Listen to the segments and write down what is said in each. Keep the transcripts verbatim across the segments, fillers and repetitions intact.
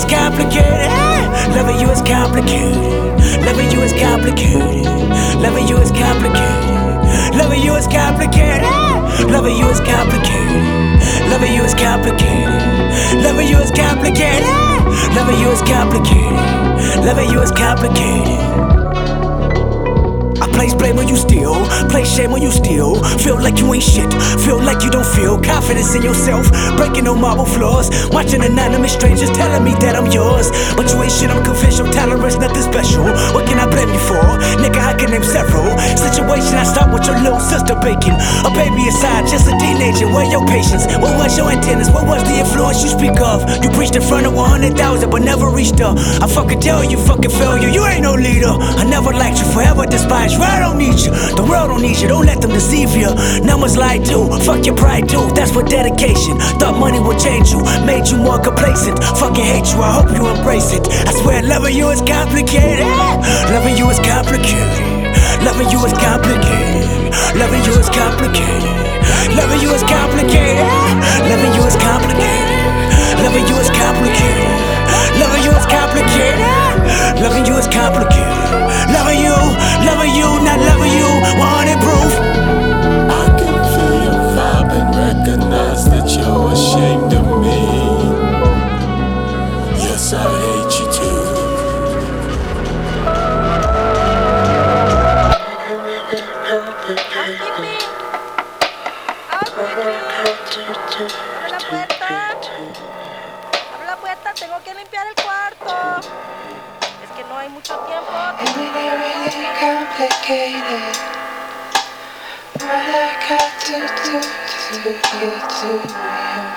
complicated. Loving you is complicated. Loving you is complicated. Loving you is complicated. Loving you is complicated. Loving you is complicated. Loving you is complicated. Loving you is complicated. Loving you is complicated. Loving you is complicated. I place blame when you steal, place shame when you steal. Feel like you ain't shit, feel like you don't feel confidence in yourself, breaking on marble floors, watching anonymous strangers telling me that I'm yours. But you ain't shit, I'm confess your tolerance, nothing special. What can I blame you for? Nigga, I can name several situations I stopped with your little sister baking. A baby aside, just a teenager, where your patience? What was your antennas? What was the influence you speak of? You preached in front of one hundred thousand but never reached her. I fucking tell you, fucking failure, you ain't no leader. I never liked you, forever despised you. I don't need you, the world don't need you, don't let them deceive you. Numbers lie too, fuck your pride too, that's what dedication. Thought money would change you, made you more complacent. Fucking hate you, I hope you embrace it. I swear loving you is complicated. Loving you is complicated. Loving you is complicated. Loving you is complicated. Loving you is complicated. Loving you is complicated. Loving you is complicated. Loving you is complicated. Loving you is complicated. Loving you, loving you, not loving you, one hundred proof. I can feel your vibe and recognize that you're ashamed of me. Yes, I hate you too. Abre la puerta, tengo que limpiar el cuarto. Es que no hay mucho tiempo. Complicated. What I got to do to get to you,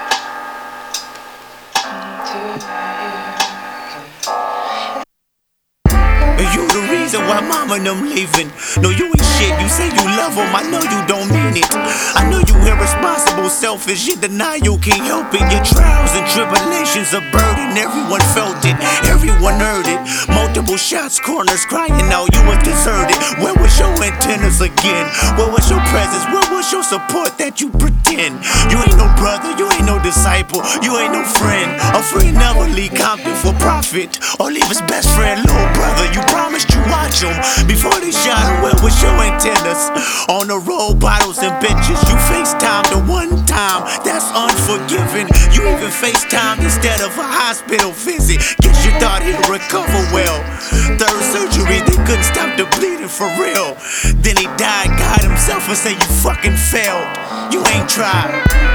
to you. You the reason why mama and them leaving. No, you ain't shit, you say you love them, I know you don't mean it. I know you irresponsible, selfish, you deny you can't help it. Your trials and tribulations are burden, everyone felt it, everyone heard it. Multiple shots, corners, crying out, you was deserted. Where was your antennas again? Where was your presence? Where was your support that you pretend? You ain't no brother, you ain't no disciple, you ain't no friend. A friend never leave Compton for profit, or leave his best friend, little brother. You promised you watch him before they shot him. Where was your antennas? On the road, bottles and benches. You FaceTime the one time, that's unforgiving. You even FaceTime instead of a hospital visit. Guess you thought he'd recover well. Third surgery, they couldn't stop the bleeding for real. Then he died, God himself, and said you fucking failed. You ain't tried.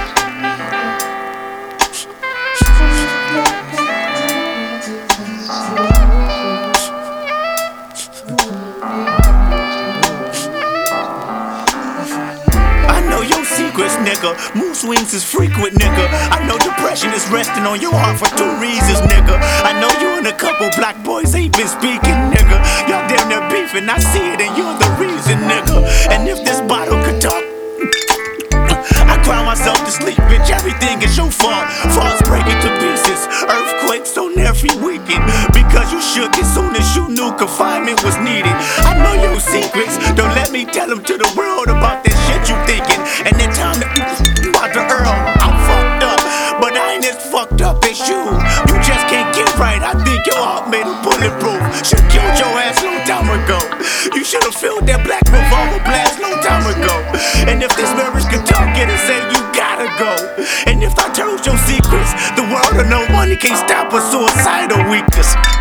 Nigga, mood swings is frequent, nigga. I know depression is resting on your heart for two reasons, nigga. I know you and a couple black boys ain't been speaking, nigga. Y'all damn near beefing, I see it and you're the reason, nigga. And if this bottle could talk, I cry myself to sleep, bitch, everything is your fault. Falls breaking to pieces, earthquakes on every weekend. Because you shook as soon as you knew confinement was needed. I know your secrets, don't let me tell them to the world about that shit you thinking. And that time that you out the Earl, I'm fucked up, but I ain't as fucked up as you. You just can't get right, I think your heart made it bulletproof. Should've killed your ass long time ago. You should've filled that black revolver blast long time ago. And if this marriage could talk, it'd say you gotta go. And if I told your secrets, the world of no money can't stop a suicidal weakness.